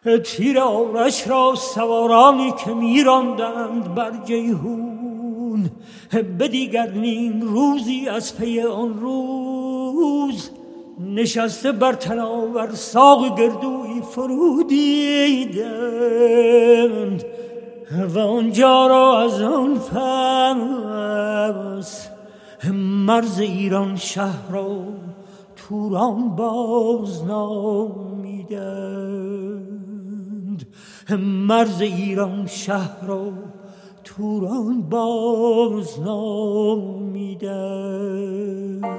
تیر آرش را سوارانی که می‌راندند بر جیحون، به دیگر نیم روزی از پی آن روز نشسته بر تناور ساق گردوی فرو دیدند و آنجا را از آن پس مرز ایران شهر را توران بازنامیدند. مرز ایران شهر را توران بازنامیدند.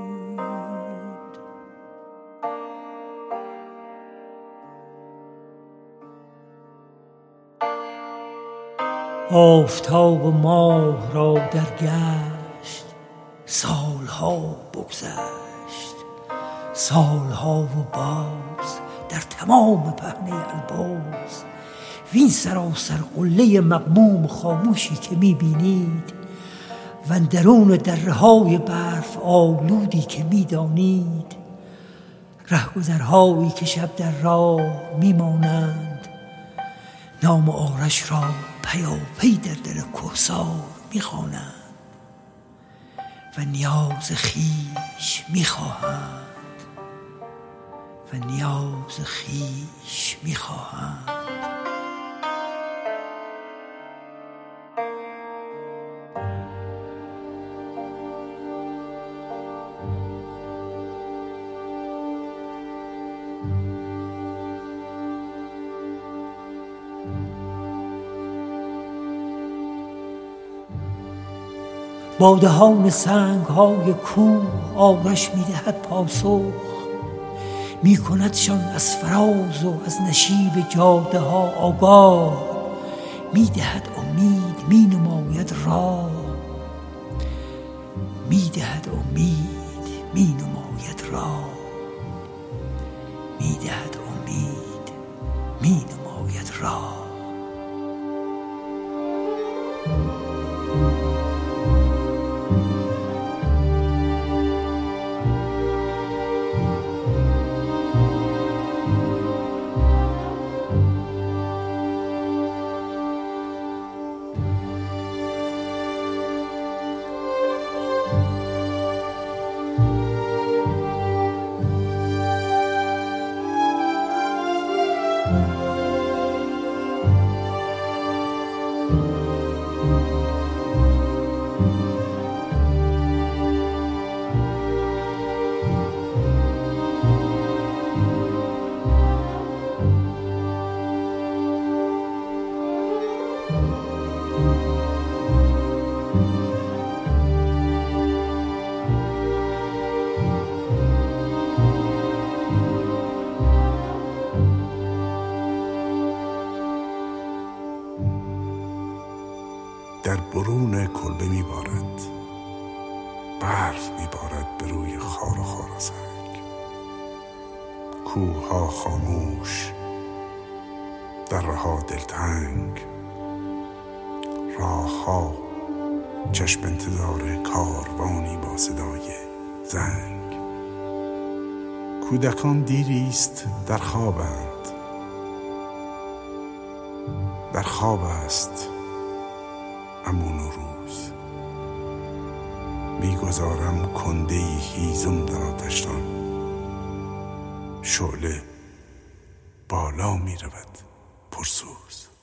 آفتاب و ماه را در گشت سالها بگذشت، سالها و باز در تمام پهنه البرز وین سراسر قله مغموم خاموشی که میبینید و اندرون دره‌های برف آلودی که میدانید، رهگذرهایی که شب در راه میمانند نام آرش را پیاپی در دل کوهسار میخوانند و نیاز خویش میخواهند و نیاز خویش میخواهند. با دهان سنگ‌های کوه آرش می‌دهد پاسخ، می‌کندشان از فراز و از نشیب جاده‌ها آگاه، می‌دهد امید، می‌نماید راه، می‌دهد امید، می‌نماید راه، می‌دهد امید، می‌نماید راه. در برون کلبه میبارد، برف میبارد به روی خار و خارزک. کوه‌ها خاموش، درها دلتنگ، راه‌ها چشم انتظار کاروانی با صدای زنگ. کودکان دیریست در خوابند، در خواب است امون و روز. میگذارم کنده‌ای هیزم در آتش‌دان، شعله بالا میرود پرسوز.